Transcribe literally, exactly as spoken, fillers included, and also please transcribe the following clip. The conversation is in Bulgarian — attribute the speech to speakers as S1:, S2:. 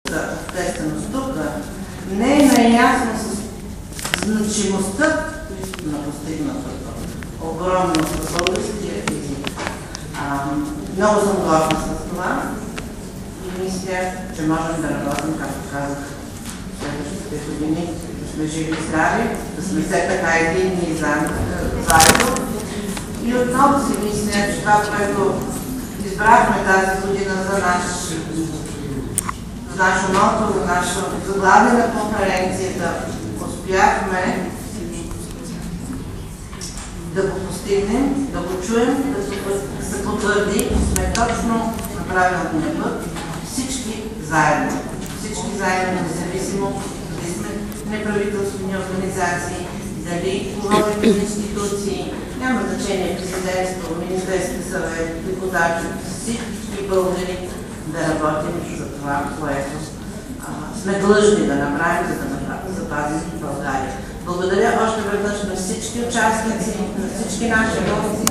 S1: общественост тук не е наясно с значимостта на постигнатото. Огромно с българския език. Много съм горда с това и мисля, че можем да работим, както казах, в следващите години, да сме живи и здрави, да сме все така единни и заедно. И отново си мисля, че това, което избрахме тази година за наш нашо мото, нашо заглавие на конференцията, успяхме да го постигнем, да го чуем, да се потвърди, че сме точно на правилния път, всички заедно. Всички заедно, независимо дали сме неправителствени организации, дали говорим институции, няма значение президентство, Министерски съвет, депутати, всички българи да работим за това, което а, сме длъжни да направим, за да направим, запазим България. Благодаря още веднъж на всички участници, на всички наши болници.